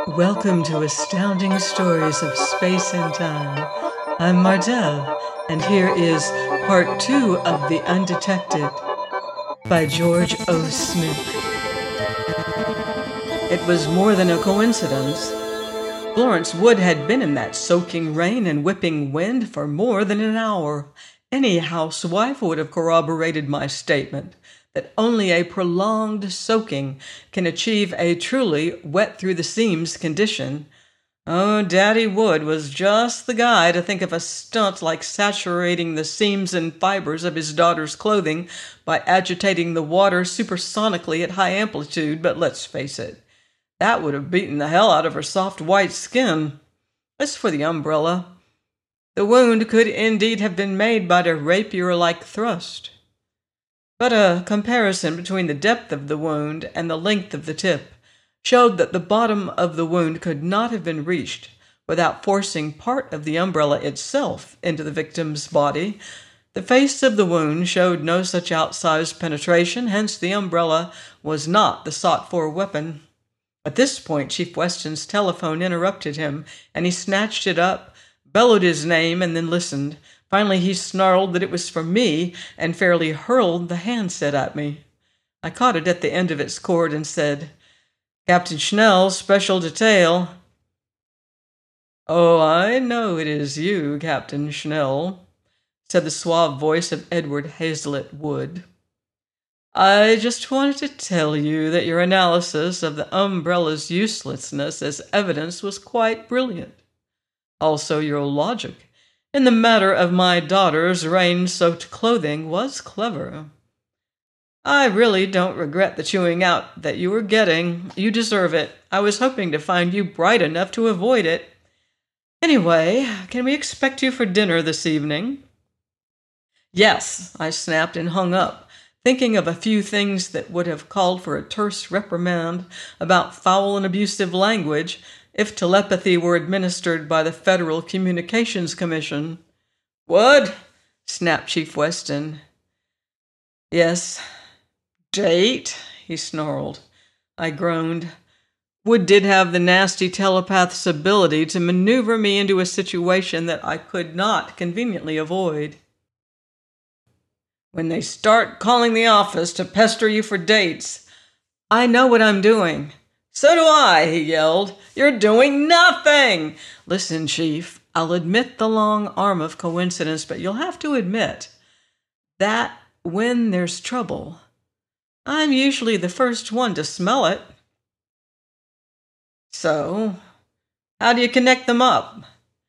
Welcome to Astounding Stories of Space and Time. I'm Mardell, and here is part 2 of The Undetected by George O. Smith. It was more than a coincidence. Florence Wood had been in that soaking rain and whipping wind for more than an hour. Any housewife would have corroborated my statement that only a prolonged soaking can achieve a truly wet-through-the-seams condition. Oh, Daddy Wood was just the guy to think of a stunt like saturating the seams and fibers of his daughter's clothing by agitating the water supersonically at high amplitude, but let's face it, that would have beaten the hell out of her soft white skin. As for the umbrella, the wound could indeed have been made by a rapier-like thrust. But a comparison between the depth of the wound and the length of the tip showed that the bottom of the wound could not have been reached without forcing part of the umbrella itself into the victim's body. The face of the wound showed no such outsized penetration, hence the umbrella was not the sought-for weapon. At this point, Chief Weston's telephone interrupted him, and he snatched it up, bellowed his name, and then listened. Finally, he snarled that it was for me and fairly hurled the handset at me. I caught it at the end of its cord and said, "Captain Schnell, special detail." "Oh, I know it is you, Captain Schnell," said the suave voice of Edward Hazlitt Wood. "I just wanted to tell you that your analysis of the umbrella's uselessness as evidence was quite brilliant. Also, your logic in the matter of my daughter's rain-soaked clothing was clever. I really don't regret the chewing out that you were getting. You deserve it. I was hoping to find you bright enough to avoid it. Anyway, can we expect you for dinner this evening?" "Yes," I snapped and hung up, thinking of a few things that would have called for a terse reprimand about foul and abusive language if telepathy were administered by the Federal Communications Commission. "Wood?" snapped Chief Weston. "Yes." "Date?" he snarled. I groaned. Wood did have the nasty telepath's ability to maneuver me into a situation that I could not conveniently avoid. "When they start calling the office to pester you for dates." "I know what I'm doing." "So do I," he yelled. "You're doing nothing." "Listen, Chief, I'll admit the long arm of coincidence, but you'll have to admit that when there's trouble, I'm usually the first one to smell it." "So, how do you connect them up?"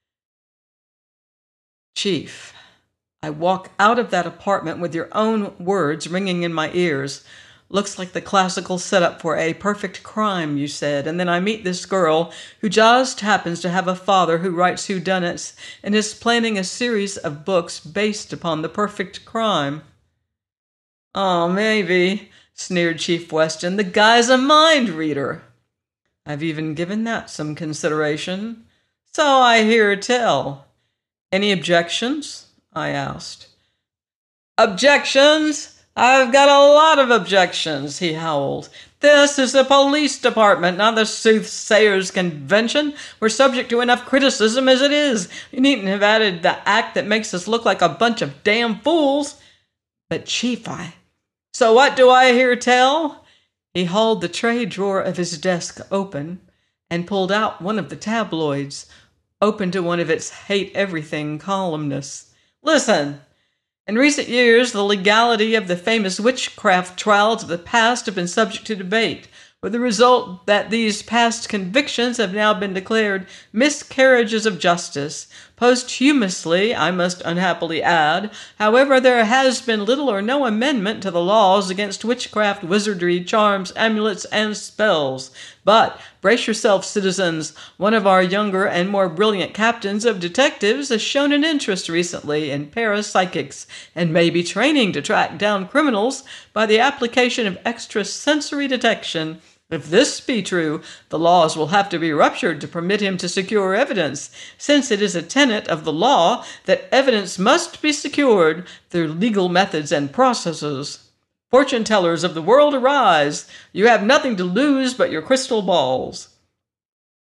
"Chief, I walk out of that apartment with your own words ringing in my ears. Looks like the classical setup for a perfect crime, you said, and then I meet this girl who just happens to have a father who writes whodunits and is planning a series of books based upon the perfect crime." "Oh, maybe," sneered Chief Weston. "The guy's a mind reader." "I've even given that some consideration." "So I hear tell." "Any objections?" I asked. "Objections? I've got a lot of objections," he howled. "This is the police department, not the Soothsayers' Convention. We're subject to enough criticism as it is. You needn't have added the act that makes us look like a bunch of damn fools." "But Chief, So what do I hear tell?" He hauled the tray drawer of his desk open and pulled out one of the tabloids, open to one of its hate-everything columnists. "Listen. In recent years, the legality of the famous witchcraft trials of the past have been subject to debate, with the result that these past convictions have now been declared miscarriages of justice. Posthumously, I must unhappily add. However, there has been little or no amendment to the laws against witchcraft, wizardry, charms, amulets, and spells. But, brace yourselves, citizens, one of our younger and more brilliant captains of detectives has shown an interest recently in parapsychics and may be training to track down criminals by the application of extrasensory detection. If this be true, the laws will have to be ruptured to permit him to secure evidence, since it is a tenet of the law that evidence must be secured through legal methods and processes. Fortune tellers of the world, arise! You have nothing to lose but your crystal balls."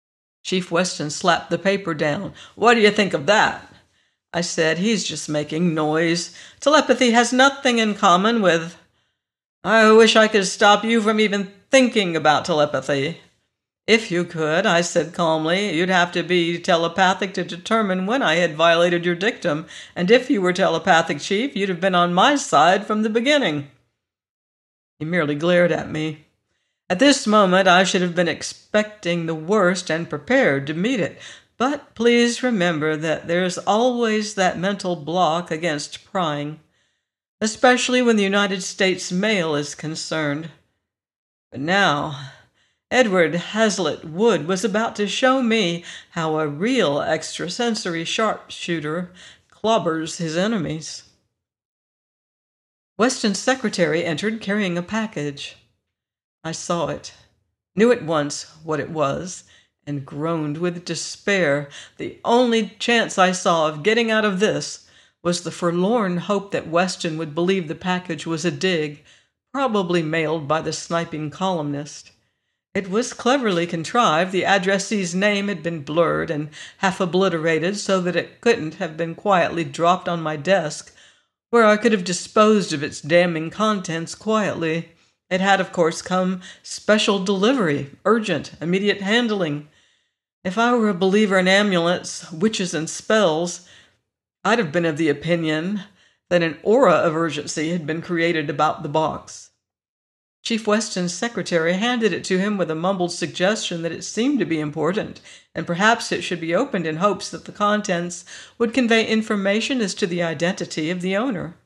Chief Weston slapped the paper down. "What do you think of that?" I said, "He's just making noise. Telepathy has nothing in common with—" "I wish I could stop you from even thinking about telepathy." "If you could," I said calmly, "you'd have to be telepathic to determine when I had violated your dictum, and if you were telepathic, Chief, you'd have been on my side from the beginning." He merely glared at me. At this moment, I should have been expecting the worst and prepared to meet it. But please remember that there's always that mental block against prying, especially when the United States mail is concerned. But now, Edward Hazlitt Wood was about to show me how a real extrasensory sharpshooter clobbers his enemies. Weston's secretary entered carrying a package. I saw it, knew at once what it was, and groaned with despair. The only chance I saw of getting out of this was the forlorn hope that Weston would believe the package was a dig, probably mailed by the sniping columnist. It was cleverly contrived. The addressee's name had been blurred and half obliterated so that it couldn't have been quietly dropped on my desk, where I could have disposed of its damning contents quietly. It had, of course, come special delivery, urgent, immediate handling. If I were a believer in amulets, witches, and spells, I'd have been of the opinion that an aura of urgency had been created about the box. Chief Weston's secretary handed it to him with a mumbled suggestion that it seemed to be important, and perhaps it should be opened in hopes that the contents would convey information as to the identity of the owner.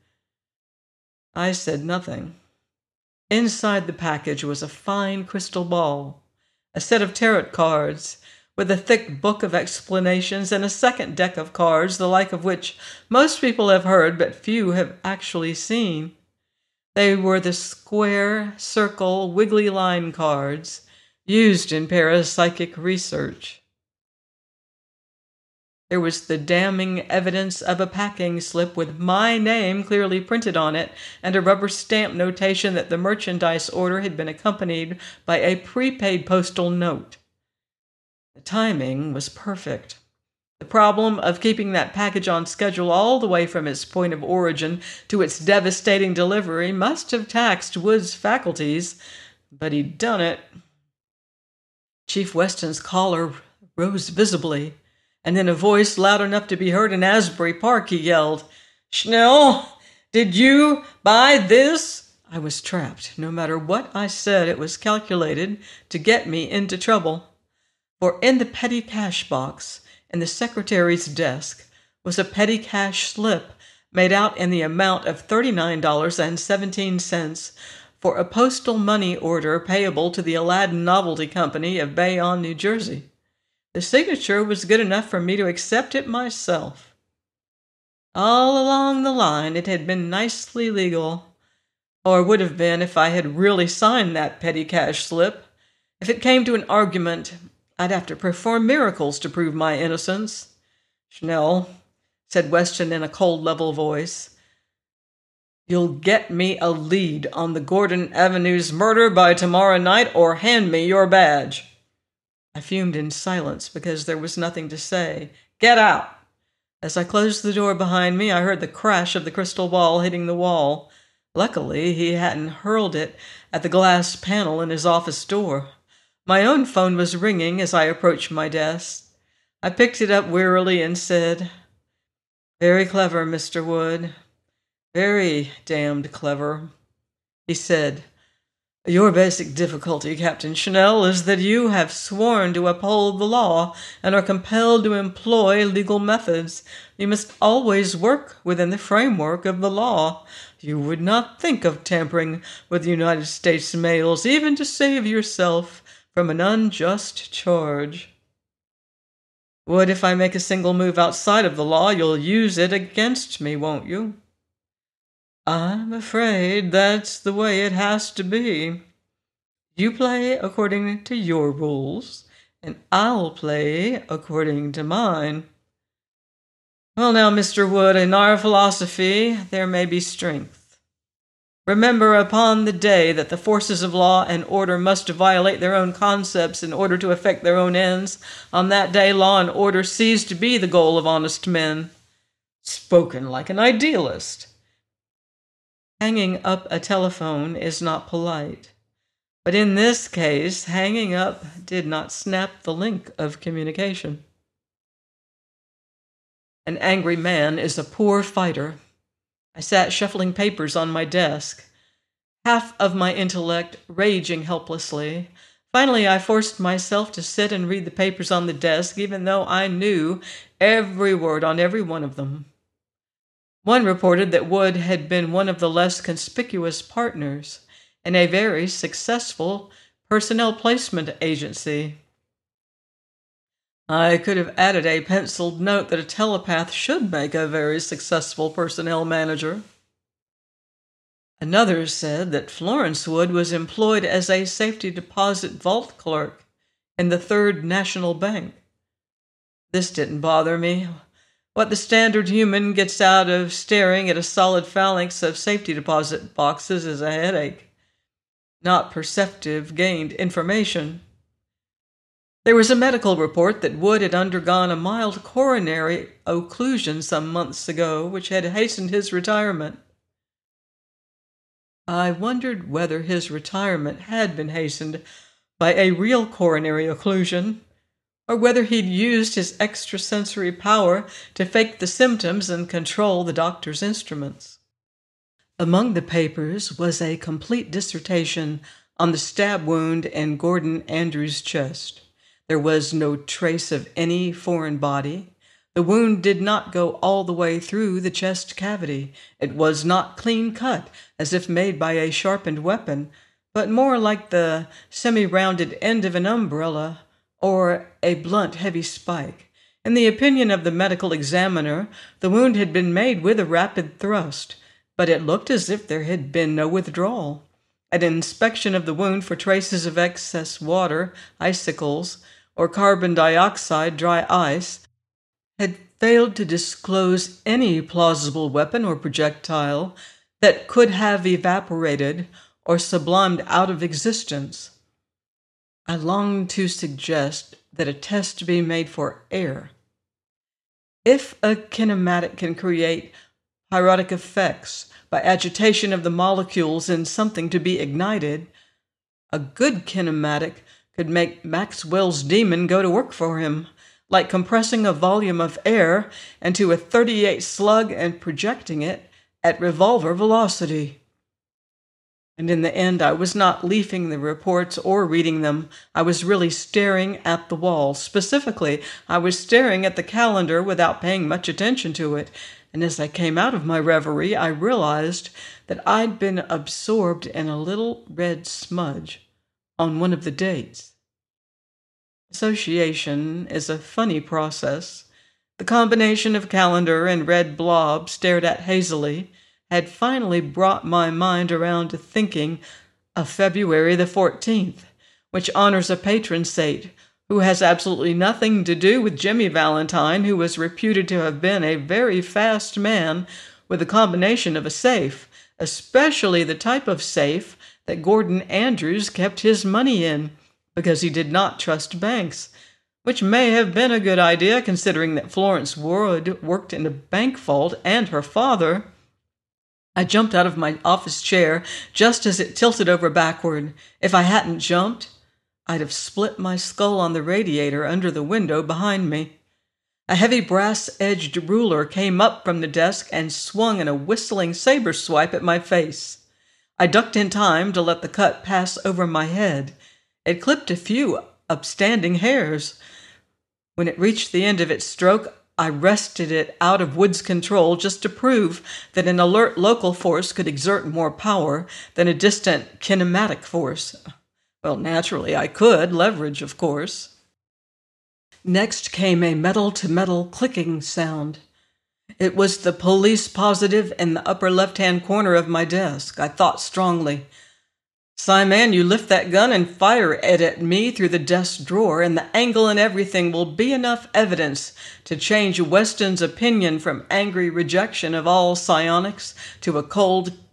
I said nothing. Inside the package was a fine crystal ball, a set of tarot cards, with a thick book of explanations and a second deck of cards, the like of which most people have heard but few have actually seen. They were the square, circle, wiggly line cards used in parapsychic research. There was the damning evidence of a packing slip with my name clearly printed on it and a rubber stamp notation that the merchandise order had been accompanied by a prepaid postal note. The timing was perfect. The problem of keeping that package on schedule all the way from its point of origin to its devastating delivery must have taxed Wood's faculties, but he'd done it. Chief Weston's collar rose visibly, and in a voice loud enough to be heard in Asbury Park, he yelled, "Schnell, did you buy this?" I was trapped. No matter what I said, it was calculated to get me into trouble. For in the petty cash box, in the secretary's desk, was a petty cash slip made out in the amount of $39.17 for a postal money order payable to the Aladdin Novelty Company of Bayonne, New Jersey. The signature was good enough for me to accept it myself. All along the line it had been nicely legal, or would have been if I had really signed that petty cash slip. If it came to an argument, I'd have to perform miracles to prove my innocence. "Schnell," said Weston in a cold, level voice, "you'll get me a lead on the Gordon Avenues murder by tomorrow night, or hand me your badge." I fumed in silence because there was nothing to say. "Get out!" As I closed the door behind me, I heard the crash of the crystal ball hitting the wall. Luckily, he hadn't hurled it at the glass panel in his office door. My own phone was ringing as I approached my desk. I picked it up wearily and said, "Very clever, Mr. Wood. Very damned clever." He said, "Your basic difficulty, Captain Schnell, is that you have sworn to uphold the law and are compelled to employ legal methods. You must always work within the framework of the law. You would not think of tampering with the United States mails, even to save yourself from an unjust charge. What if I make a single move outside of the law? You'll use it against me, won't you?" "I'm afraid that's the way it has to be. You play according to your rules, and I'll play according to mine." "Well now, Mr. Wood, in our philosophy there may be strength Remember, upon the day that the forces of law and order must violate their own concepts in order to effect their own ends, on that day law and order cease to be the goal of honest men. Spoken like an idealist. Hanging up a telephone is not polite. But in this case, hanging up did not snap the link of communication. An angry man is a poor fighter. I sat shuffling papers on my desk, half of my intellect raging helplessly. Finally, I forced myself to sit and read the papers on the desk, even though I knew every word on every one of them. One reported that Wood had been one of the less conspicuous partners in a very successful personnel placement agency. I could have added a penciled note that a telepath should make a very successful personnel manager. Another said that Florence Wood was employed as a safety deposit vault clerk in the Third National Bank. This didn't bother me. What the standard human gets out of staring at a solid phalanx of safety deposit boxes is a headache, not perceptive gained information. There was a medical report that Wood had undergone a mild coronary occlusion some months ago, which had hastened his retirement. I wondered whether his retirement had been hastened by a real coronary occlusion, or whether he'd used his extrasensory power to fake the symptoms and control the doctor's instruments. Among the papers was a complete dissertation on the stab wound in Gordon Andrews' chest. There was no trace of any foreign body. The wound did not go all the way through the chest cavity. It was not clean cut, as if made by a sharpened weapon, but more like the semi-rounded end of an umbrella or a blunt, heavy spike. In the opinion of the medical examiner, the wound had been made with a rapid thrust, but it looked as if there had been no withdrawal. An inspection of the wound for traces of excess water, icicles, or carbon dioxide, dry ice, had failed to disclose any plausible weapon or projectile that could have evaporated or sublimed out of existence. I longed to suggest that a test be made for air. If a kinematic can create pyrotic effects by agitation of the molecules in something to be ignited, a good kinematic could make Maxwell's demon go to work for him, like compressing a volume of air into a .38 slug and projecting it at revolver velocity. And in the end, I was not leafing the reports or reading them. I was really staring at the wall. Specifically, I was staring at the calendar without paying much attention to it. And as I came out of my reverie, I realized that I'd been absorbed in a little red smudge on one of the dates. Association is a funny process. The combination of calendar and red blob stared at hazily had finally brought my mind around to thinking of February the 14th, which honors a patron saint who has absolutely nothing to do with Jimmy Valentine, who was reputed to have been a very fast man with a combination of a safe, especially the type of safe that Gordon Andrews kept his money in, because he did not trust banks, which may have been a good idea considering that Florence Wood worked in a bank vault and her father. I jumped out of my office chair just as it tilted over backward. If I hadn't jumped, I'd have split my skull on the radiator under the window behind me. A heavy brass-edged ruler came up from the desk and swung in a whistling saber swipe at my face. I ducked in time to let the cut pass over my head. It clipped a few upstanding hairs. When it reached the end of its stroke, I wrested it out of Wood's control just to prove that an alert local force could exert more power than a distant kinematic force. Well, naturally, I could, leverage, of course. Next came a metal-to-metal clicking sound. It was the police positive in the upper left-hand corner of my desk. I thought strongly. "Simon, you lift that gun and fire it at me through the desk drawer, and the angle and everything will be enough evidence to change Weston's opinion from angry rejection of all psionics to a cold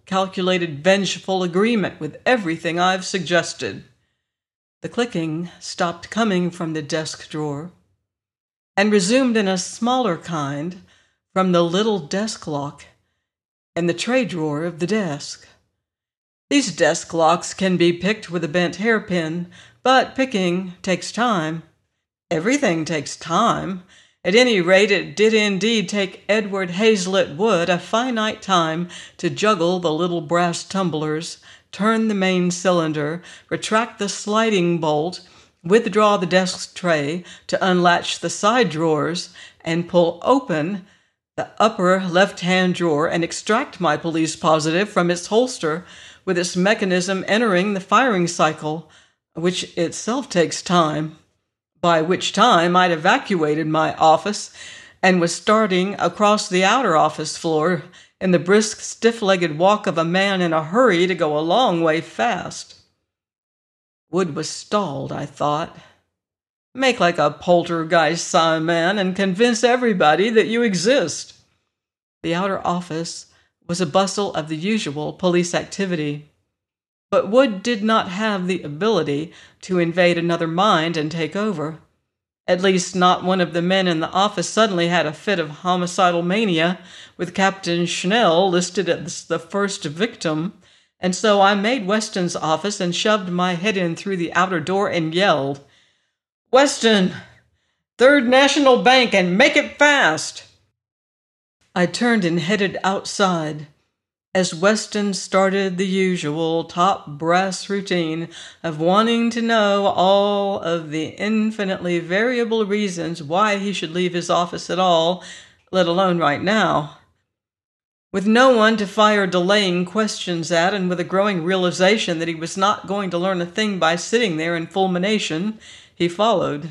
calculated, vengeful agreement with everything I've suggested. The clicking stopped coming from the desk drawer and resumed in a smaller kind from the little desk lock in the tray drawer of the desk. These desk locks can be picked with a bent hairpin, but picking takes time. Everything takes time. At any rate, it did indeed take Edward Hazlitt Wood a finite time to juggle the little brass tumblers, turn the main cylinder, retract the sliding bolt, withdraw the desk tray to unlatch the side drawers, and pull open the upper left-hand drawer and extract my police positive from its holster with its mechanism entering the firing cycle, which itself takes time. By which time I'd evacuated my office and was starting across the outer office floor in the brisk, stiff-legged walk of a man in a hurry to go a long way fast. Wood was stalled, I thought. Make like a poltergeist, man, and convince everybody that you exist. The outer office was a bustle of the usual police activity. But Wood did not have the ability to invade another mind and take over. At least not one of the men in the office suddenly had a fit of homicidal mania, with Captain Schnell listed as the first victim, and so I made Weston's office and shoved my head in through the outer door and yelled, "Weston! Third National Bank, and make it fast!" I turned and headed outside as Weston started the usual top brass routine of wanting to know all of the infinitely variable reasons why he should leave his office at all, let alone right now. With no one to fire delaying questions at, and with a growing realization that he was not going to learn a thing by sitting there in fulmination, he followed.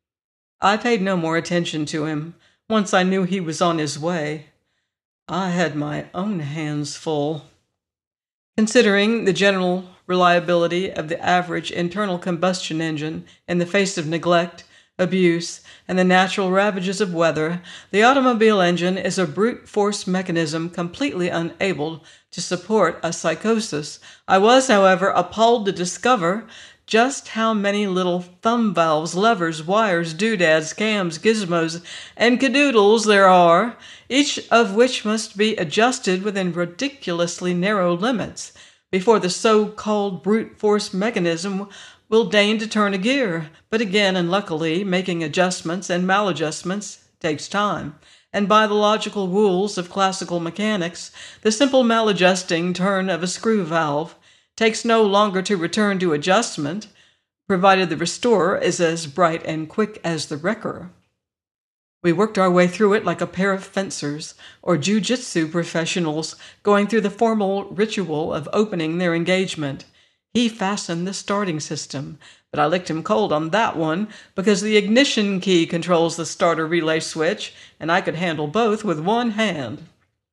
I paid no more attention to him once I knew he was on his way. I had my own hands full. Considering the general reliability of the average internal combustion engine in the face of neglect, abuse, and the natural ravages of weather, the automobile engine is a brute force mechanism completely unable to support a psychosis. I was, however, appalled to discover just how many little thumb valves, levers, wires, doodads, cams, gizmos, and cadoodles there are, each of which must be adjusted within ridiculously narrow limits before the so-called brute force mechanism will deign to turn a gear. But again, and luckily, making adjustments and maladjustments takes time. And by the logical rules of classical mechanics, the simple maladjusting turn of a screw valve takes no longer to return to adjustment, provided the restorer is as bright and quick as the wrecker. We worked our way through it like a pair of fencers or jiu-jitsu professionals going through the formal ritual of opening their engagement. He fastened the starting system, but I licked him cold on that one because the ignition key controls the starter relay switch, and I could handle both with one hand.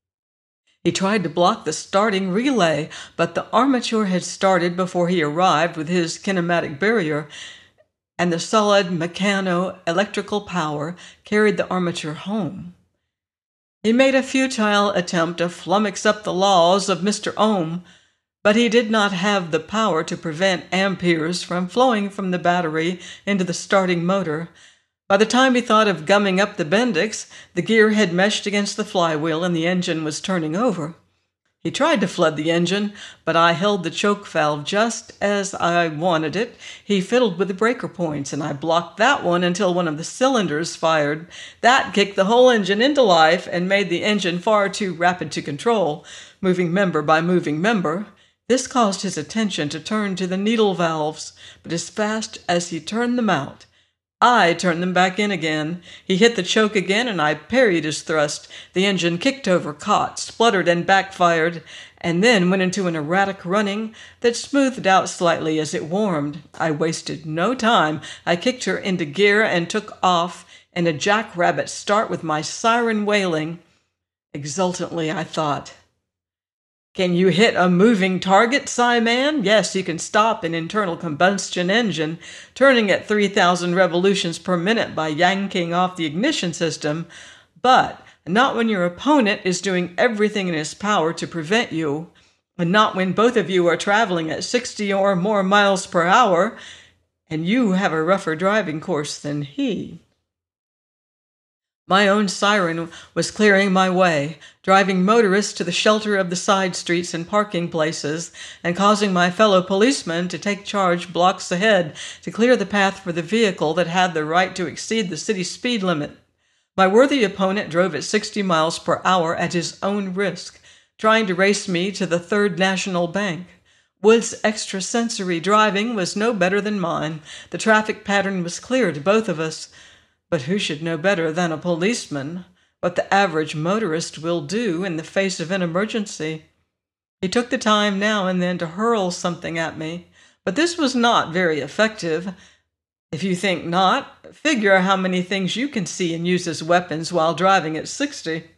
He tried to block the starting relay, but the armature had started before he arrived with his kinematic barrier, and the solid mechano-electrical power carried the armature home. He made a futile attempt to flummox up the laws of Mr. Ohm, but he did not have the power to prevent amperes from flowing from the battery into the starting motor. By the time he thought of gumming up the Bendix, the gear had meshed against the flywheel and the engine was turning over. He tried to flood the engine, but I held the choke valve just as I wanted it. He fiddled with the breaker points, and I blocked that one until one of the cylinders fired. That kicked the whole engine into life and made the engine far too rapid to control, moving member by moving member. This caused his attention to turn to the needle valves, but as fast as he turned them out, I turned them back in again. He hit the choke again, and I parried his thrust. The engine kicked over, caught, spluttered, and backfired, and then went into an erratic running that smoothed out slightly as it warmed. I wasted no time. I kicked her into gear and took off in a jackrabbit start with my siren wailing. Exultantly, I thought, "Can you hit a moving target, man? Yes, you can stop an internal combustion engine turning at 3,000 revolutions per minute by yanking off the ignition system, but not when your opponent is doing everything in his power to prevent you. but not when both of you are traveling at 60 or more miles per hour, and you have a rougher driving course than he." My own siren was clearing my way, driving motorists to the shelter of the side streets and parking places, and causing my fellow policemen to take charge blocks ahead to clear the path for the vehicle that had the right to exceed the city speed limit. My worthy opponent drove at 60 miles per hour at his own risk, trying to race me to the Third National Bank. Wood's extrasensory driving was no better than mine. The traffic pattern was clear to both of us. But who should know better than a policeman what the average motorist will do in the face of an emergency? He took the time now and then to hurl something at me, but this was not very effective. If you think not, figure how many things you can see and use as weapons while driving at 60.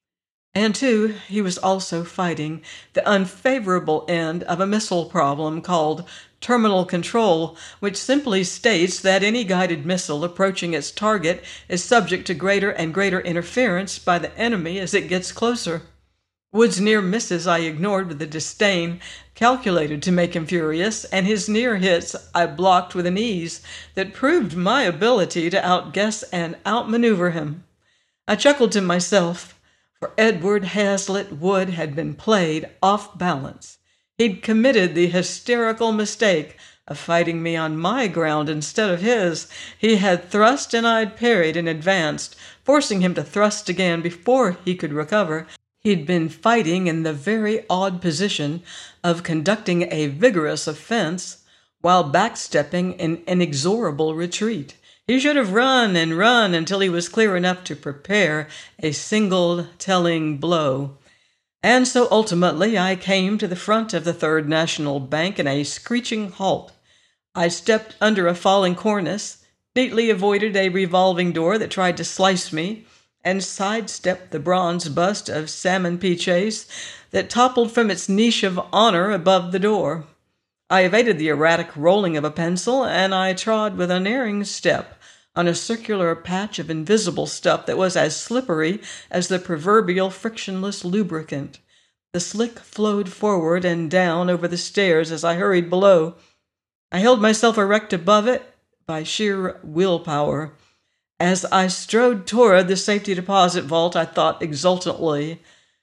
And too, he was also fighting the unfavorable end of a missile problem called terminal control, which simply states that any guided missile approaching its target is subject to greater and greater interference by the enemy as it gets closer. Wood's near misses I ignored with a disdain calculated to make him furious, and his near hits I blocked with an ease that proved my ability to outguess and outmaneuver him. I chuckled to myself, for Edward Hazlitt Wood had been played off balance. He'd committed the hysterical mistake of fighting me on my ground instead of his. He had thrust and I'd parried and advanced, forcing him to thrust again before he could recover. He'd been fighting in the very odd position of conducting a vigorous offense while backstepping in inexorable retreat. He should have run and run until he was clear enough to prepare a single telling blow. And so ultimately I came to the front of the Third National Bank in a screeching halt. I stepped under a falling cornice, neatly avoided a revolving door that tried to slice me, and sidestepped the bronze bust of Salmon P. Chase that toppled from its niche of honor above the door. I evaded the erratic rolling of a pencil, and I trod with unerring step on a circular patch of invisible stuff that was as slippery as the proverbial frictionless lubricant. The slick flowed forward and down over the stairs as I hurried below. I held myself erect above it by sheer willpower. As I strode toward the safety deposit vault, I thought exultantly,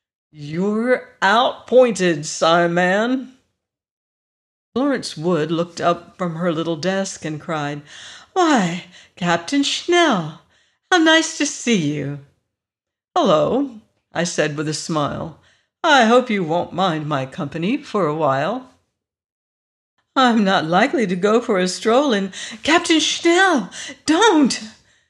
"You're outpointed, Simon." Florence Wood looked up from her little desk and cried, "Why, Captain Schnell, how nice to see you." "Hello," I said with a smile. "I hope you won't mind my company for a while." "I'm not likely to go for a stroll in—" "Captain Schnell, don't!"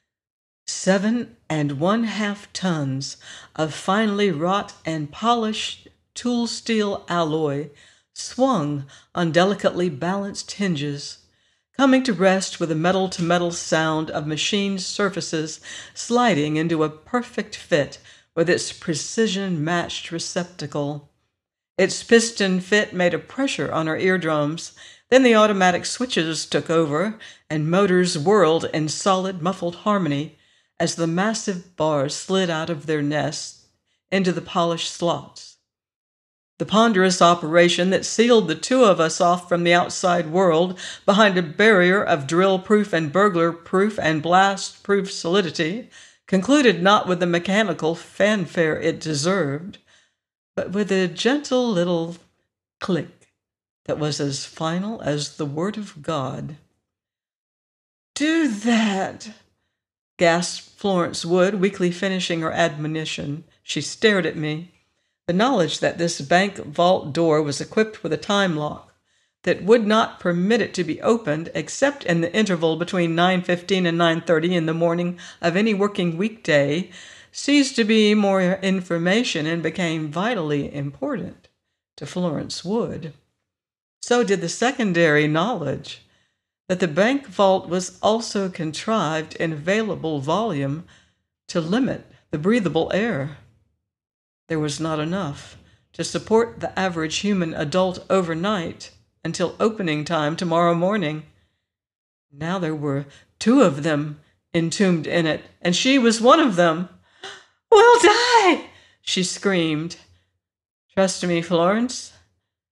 7½ tons of finely wrought and polished tool steel alloy swung on delicately balanced hinges, coming to rest with a metal-to-metal sound of machined surfaces sliding into a perfect fit with its precision-matched receptacle. Its piston fit made a pressure on our eardrums. Then the automatic switches took over, and motors whirled in solid, muffled harmony as the massive bars slid out of their nests into the polished slots. The ponderous operation that sealed the two of us off from the outside world behind a barrier of drill-proof and burglar-proof and blast-proof solidity concluded not with the mechanical fanfare it deserved, but with a gentle little click that was as final as the Word of God. "Do that!" gasped Florence Wood, weakly finishing her admonition. She stared at me. The knowledge that this bank vault door was equipped with a time lock that would not permit it to be opened except in the interval between 9:15 and 9:30 in the morning of any working weekday ceased to be more information and became vitally important to Florence Wood. So did the secondary knowledge that the bank vault was also contrived in available volume to limit the breathable air. There was not enough to support the average human adult overnight until opening time tomorrow morning. Now there were 2 of them entombed in it, and she was one of them. "We'll die!" she screamed. "Trust me, Florence,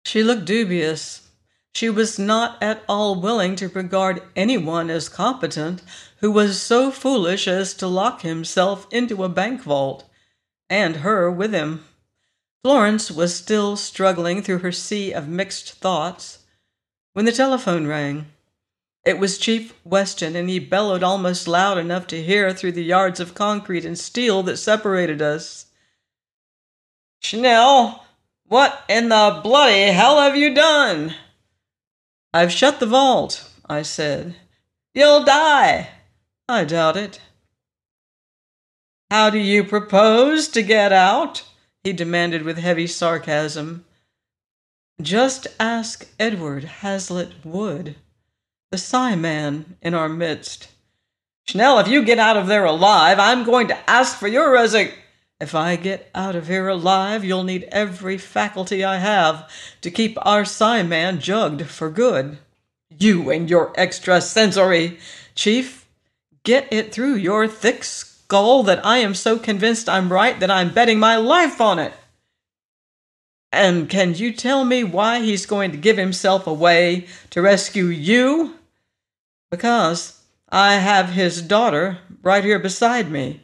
She looked dubious. She was not at all willing to regard anyone as competent who was so foolish as to lock himself into a bank vault, and her with him. Florence was still struggling through her sea of mixed thoughts when the telephone rang. It was Chief Weston, and he bellowed almost loud enough to hear through the yards of concrete and steel that separated us. "Schnell, what in the bloody hell have you done?" "I've shut the vault," I said. "You'll die." "I doubt it." "How do you propose to get out?" he demanded with heavy sarcasm. "Just ask Edward Hazlitt Wood, the Psi-Man in our midst." "Schnell, if you get out of there alive, I'm going to ask for your If I get out of here alive, you'll need every faculty I have to keep our Psi-Man jugged for good. You and your extrasensory. Chief, get it through your thick skull that I am so convinced I'm right that I'm betting my life on it. And can you tell me why he's going to give himself away to rescue you?" "Because I have his daughter right here beside me."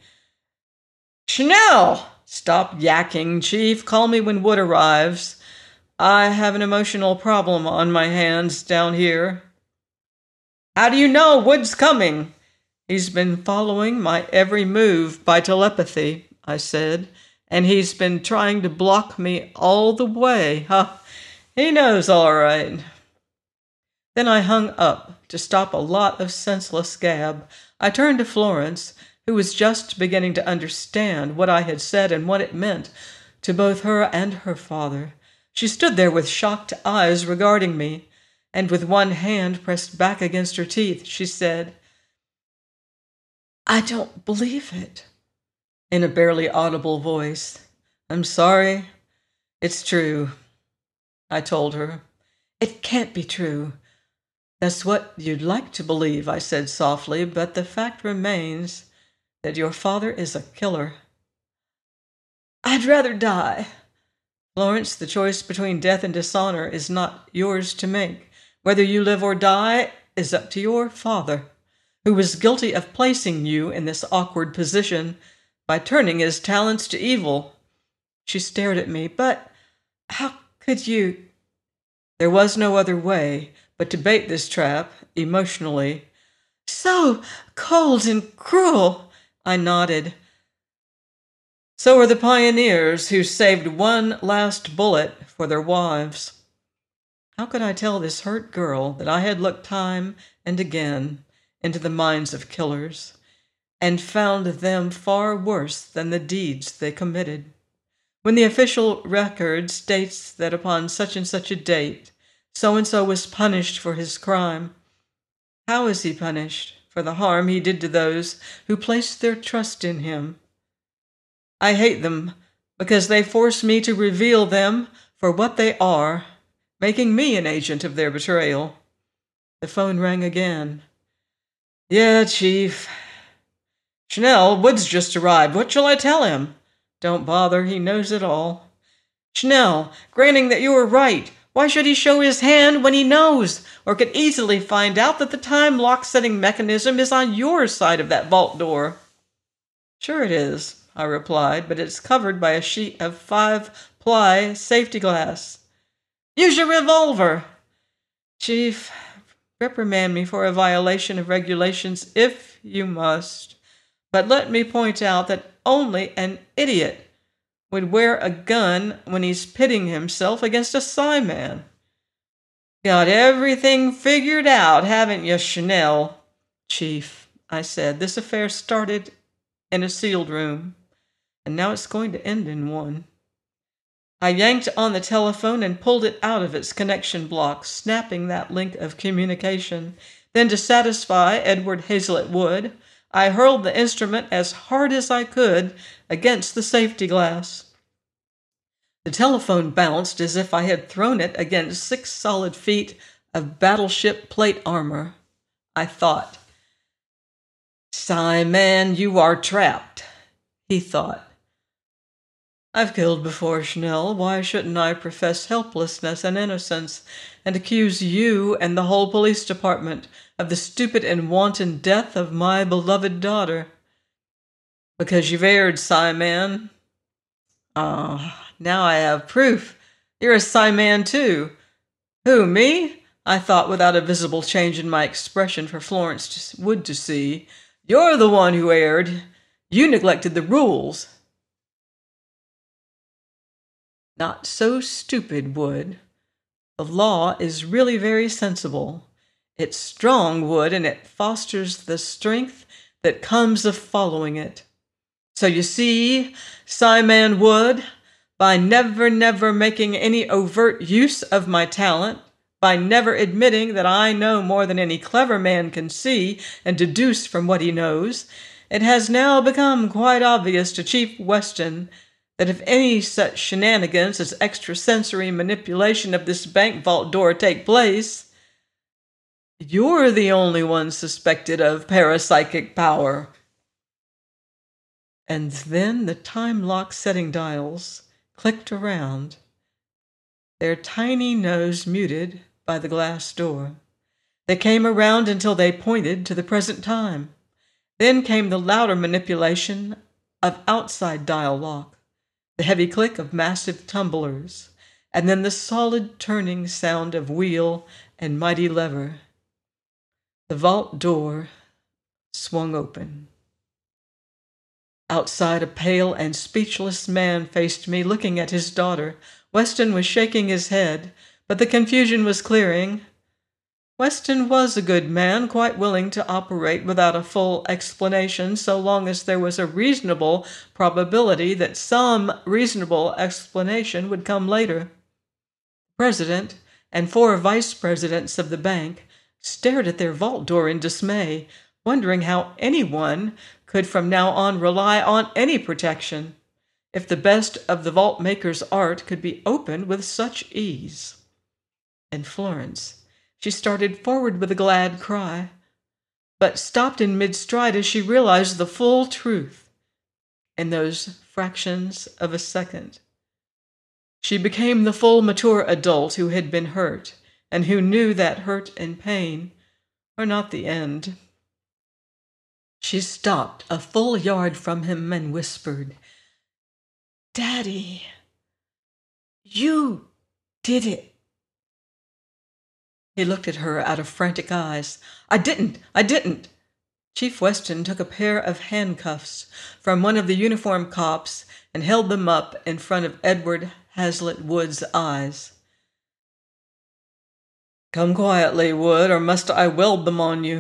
"Schnell!" "Stop yakking, Chief. Call me when Wood arrives. I have an emotional problem on my hands down here." "How do you know Wood's coming?" "He's been following my every move by telepathy," I said, "and he's been trying to block me all the way. He knows all right." Then I hung up to stop a lot of senseless gab. I turned to Florence, who was just beginning to understand what I had said and what it meant to both her and her father. She stood there with shocked eyes regarding me, and with one hand pressed back against her teeth, she said, "I don't believe it," in a barely audible voice. "I'm sorry. It's true," I told her. "It can't be true." "That's what you'd like to believe," I said softly, "but the fact remains that your father is a killer." "I'd rather die." "Florence, the choice between death and dishonor is not yours to make. Whether you live or die is up to your father, who was guilty of placing you in this awkward position by turning his talents to evil." She stared at me. "But how could you—" There was no other way but to bait this trap emotionally. "So cold and cruel." I nodded. "So are the pioneers who saved one last bullet for their wives." How could I tell this hurt girl that I had looked time and again into the minds of killers and found them far worse than the deeds they committed? When the official record states that upon such and such a date, so-and-so was punished for his crime, how is he punished for the harm he did to those who placed their trust in him? I hate them because they force me to reveal them for what they are, making me an agent of their betrayal. The phone rang again. "Yeah, Chief." "Schnell, Wood's just arrived. What shall I tell him?" "Don't bother. He knows it all." "Schnell, granting that you were right, why should he show his hand when he knows, or could easily find out that the time lock-setting mechanism is on your side of that vault door?" "Sure it is," I replied, "but it's covered by a sheet of 5-ply safety glass." "Use your revolver." "Chief, reprimand me for a violation of regulations if you must, but let me point out that only an idiot would wear a gun when he's pitting himself against a Psi-Man." "Got everything figured out, haven't you, Schnell?" "Chief," I said, "this affair started in a sealed room, and now it's going to end in one." I yanked on the telephone and pulled it out of its connection block, snapping that link of communication. Then, to satisfy Edward Hazlitt Wood, I hurled the instrument as hard as I could against the safety glass. The telephone bounced as if I had thrown it against 6 solid feet of battleship plate armor. I thought. "Psi-Man, you are trapped," he thought. I've killed before, Schnell. Why shouldn't I profess helplessness and innocence and accuse you and the whole police department of the stupid and wanton death of my beloved daughter? Because you've erred, Psyman. Ah, now I have proof. You're a Psyman too. Who, me? I thought, without a visible change in my expression for Florence Wood to see. You're the one who erred. You neglected the rules. Not so stupid, Wood. The law is really very sensible. It's strong, Wood, and it fosters the strength that comes of following it. So you see, Psyman Wood, by never making any overt use of my talent, by never admitting that I know more than any clever man can see and deduce from what he knows, it has now become quite obvious to Chief Weston that if any such shenanigans as extrasensory manipulation of this bank vault door take place, you're the only one suspected of parapsychic power. And then the time lock setting dials clicked around, their tiny nose muted by the glass door. They came around until they pointed to the present time. Then came the louder manipulation of outside dial lock, the heavy click of massive tumblers, and then the solid turning sound of wheel and mighty lever. The vault door swung open. Outside, a pale and speechless man faced me, looking at his daughter. Weston was shaking his head, but the confusion was clearing. Weston was a good man, quite willing to operate without a full explanation, so long as there was a reasonable probability that some reasonable explanation would come later. The president and 4 vice presidents of the bank stared at their vault door in dismay, wondering how anyone could from now on rely on any protection, if the best of the vault maker's art could be opened with such ease. And Florence, she started forward with a glad cry, but stopped in mid-stride as she realized the full truth in those fractions of a second. She became the full mature adult who had been hurt, and who knew that hurt and pain are not the end. She stopped a full yard from him and whispered, "Daddy, you did it." He looked at her out of frantic eyes. I didn't. Chief Weston took a pair of handcuffs from one of the uniformed cops and held them up in front of Edward Hazlitt Wood's eyes. "Come quietly, Wood, or must I weld them on you?"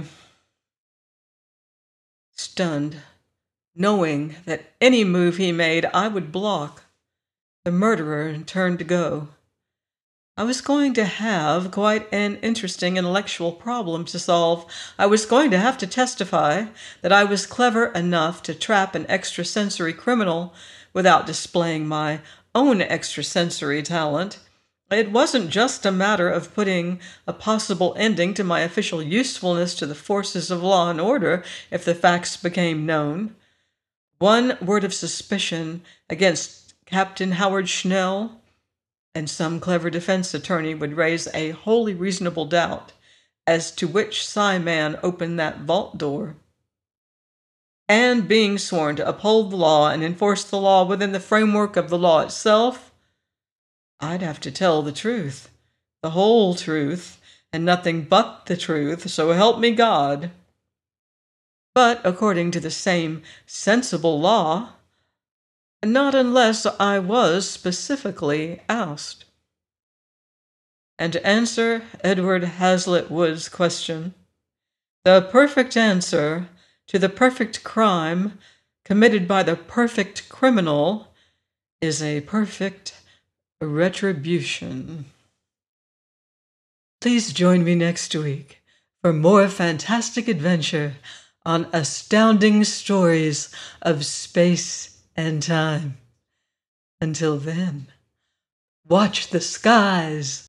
Stunned, knowing that any move he made I would block, the murderer turned to go. I was going to have quite an interesting intellectual problem to solve. I was going to have to testify that I was clever enough to trap an extrasensory criminal without displaying my own extrasensory talent. It wasn't just a matter of putting a possible ending to my official usefulness to the forces of law and order if the facts became known. One word of suspicion against Captain Howard Schnell, and some clever defense attorney would raise a wholly reasonable doubt as to which Psyman opened that vault door. And being sworn to uphold the law and enforce the law within the framework of the law itself, I'd have to tell the truth, the whole truth, and nothing but the truth, so help me God. But according to the same sensible law, not unless I was specifically asked. And to answer Edward Hazlitt Wood's question, the perfect answer to the perfect crime committed by the perfect criminal is a perfect retribution. Please join me next week for more fantastic adventure on astounding stories of space and time. Until then, watch the skies.